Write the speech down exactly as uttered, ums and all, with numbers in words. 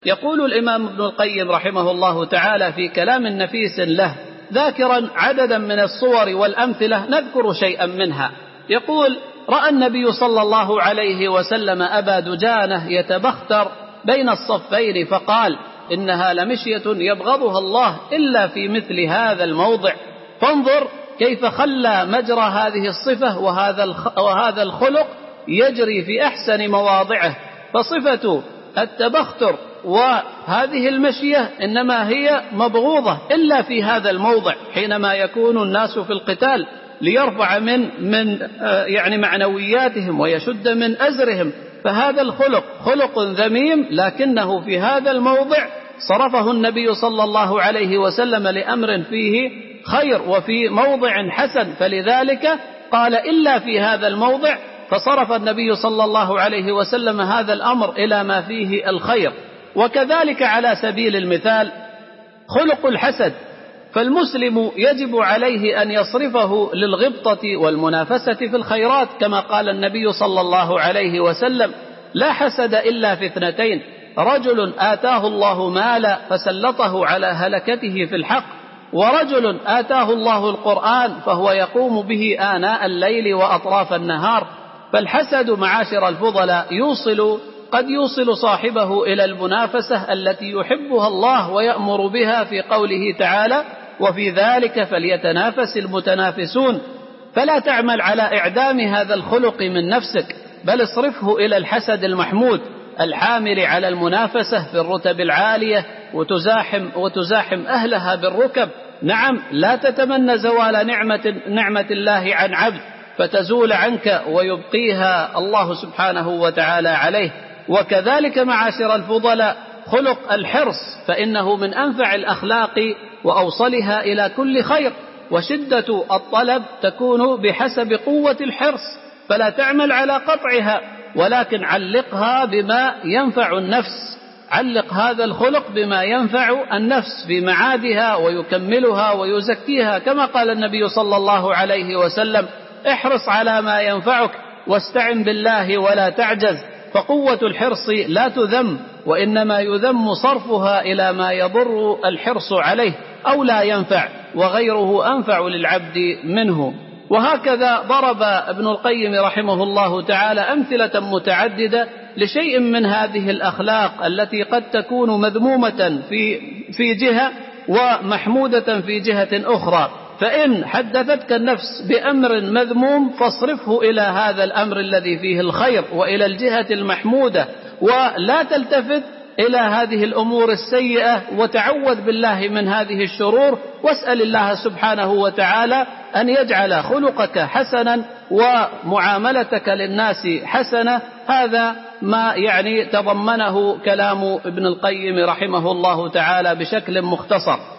يقول الإمام ابن القيم رحمه الله تعالى في كلام نفيس له ذاكرا عددا من الصور والأمثلة نذكر شيئا منها. يقول: رأى النبي صلى الله عليه وسلم أبا دجانة يتبختر بين الصفين فقال: إنها لمشية يبغضها الله إلا في مثل هذا الموضع، فانظر كيف خلى مجرى هذه الصفة وهذا الخلق يجري في أحسن مواضعه. فصفة التبختر وهذه المشية إنما هي مبغوضة إلا في هذا الموضع، حينما يكون الناس في القتال ليرفع من من يعني معنوياتهم ويشد من أزرهم، فهذا الخلق خلق ذميم، لكنه في هذا الموضع صرفه النبي صلى الله عليه وسلم لأمر فيه خير وفي موضع حسن، فلذلك قال: إلا في هذا الموضع، فصرف النبي صلى الله عليه وسلم هذا الأمر إلى ما فيه الخير. وكذلك على سبيل المثال خلق الحسد، فالمسلم يجب عليه أن يصرفه للغبطة والمنافسة في الخيرات، كما قال النبي صلى الله عليه وسلم: لا حسد إلا في اثنتين، رجل آتاه الله مالا فسلطه على هلكته في الحق، ورجل آتاه الله القرآن فهو يقوم به آناء الليل وأطراف النهار. فالحسد معاشر الفضلاء يوصل قد يوصل صاحبه إلى المنافسة التي يحبها الله ويأمر بها في قوله تعالى: وفي ذلك فليتنافس المتنافسون. فلا تعمل على إعدام هذا الخلق من نفسك، بل اصرفه إلى الحسد المحمود الحامل على المنافسة في الرتب العالية وتزاحم, وتزاحم أهلها بالركب. نعم، لا تتمنى زوال نعمة, نعمة الله عن عبد فتزول عنك ويبقيها الله سبحانه وتعالى عليه. وكذلك معاشر الفضلاء خلق الحرص، فإنه من أنفع الأخلاق وأوصلها إلى كل خير، وشدة الطلب تكون بحسب قوة الحرص، فلا تعمل على قطعها، ولكن علقها بما ينفع النفس، علق هذا الخلق بما ينفع النفس في معادها ويكملها ويزكيها، كما قال النبي صلى الله عليه وسلم: احرص على ما ينفعك واستعن بالله ولا تعجز. فقوة الحرص لا تذم، وإنما يذم صرفها إلى ما يضر الحرص عليه أو لا ينفع، وغيره أنفع للعبد منه. وهكذا ضرب ابن القيم رحمه الله تعالى أمثلة متعددة لشيء من هذه الأخلاق التي قد تكون مذمومة في في جهة ومحمودة في جهة أخرى. فإن حدثتك النفس بأمر مذموم فاصرفه إلى هذا الأمر الذي فيه الخير وإلى الجهة المحمودة، ولا تلتفت إلى هذه الأمور السيئة، وتعوذ بالله من هذه الشرور، واسأل الله سبحانه وتعالى أن يجعل خلقك حسنا ومعاملتك للناس حسنة. هذا ما يعني تضمنه كلام ابن القيم رحمه الله تعالى بشكل مختصر.